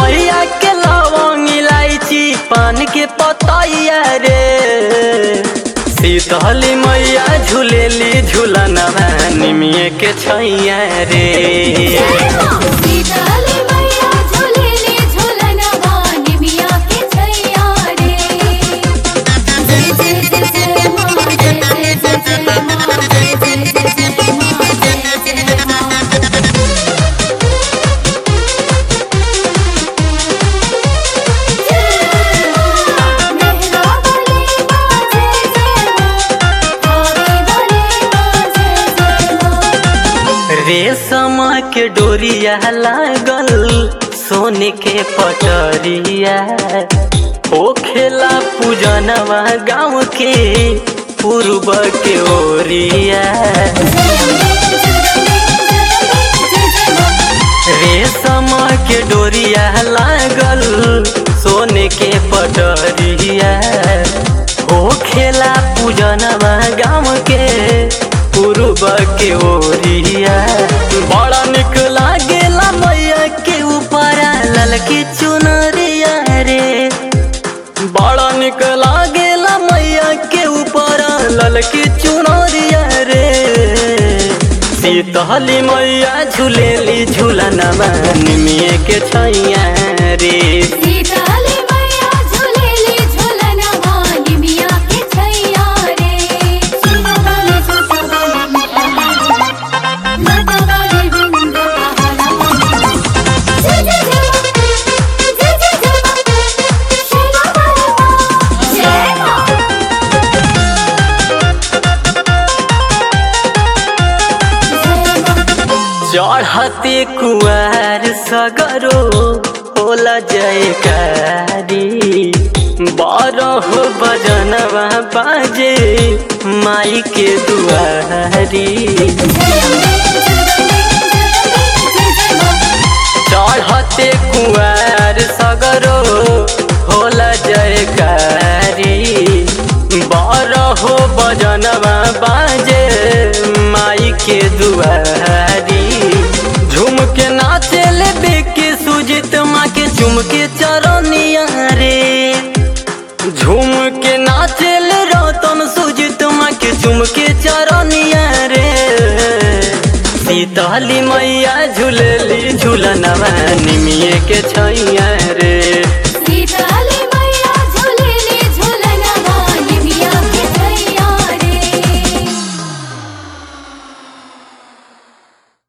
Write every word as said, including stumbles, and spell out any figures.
मैया के लवंग इलायची पान के पतैया रे। शीतली मैया झूलेली झूलनवा निमिये के छैया रे। शीतली मैया झूलेली झूलनवा निमिया के छैया रे। जय जय जय जय माँ, जय जय जय जय माँ, जय जय जय जय माँ, जय जय माँ। रेशम के डोरिया लागल सोने के पटरिया हो खेला पूजनवा गाँव के पूर्व के ओरिया। रेशम के डोरिया लागल सोने के पटरिया हो खेला पूजनवा गाँव के पूर्व के ओरिया। बड़ा निक लागेला मैया के ऊपर ललकी चुनरिया रे। बड़ा निक लागेला मैया के ऊपर ललकी चुनरिया रे। शीतली मैया झूलेली झूलनवा निमिये के छैया रे। शीतली मैया झूलेली झूलनवा निमिया के छैया रे। शीतली झूलनवा माता वाली बिंद पहाड़ा। जय जय जय जय जय जय शेरा वाली जय माँ। चढ़ते कुआर सगरो होला जयकारी बारह बजनवा बाजे माई के दुआरी। चढ़ते कुआर सगरो होला जयकारी बारह बजनवा बाजे माई के दुआरी। झूम के नाचे ले बेके सुजित माँ के झूम के चरनिया रे। झूम के नाचे ले रतन सुजित माँ के झूम के चरनिया रे। शीतली मैया झूलेली झूलनवा निमिये के छैया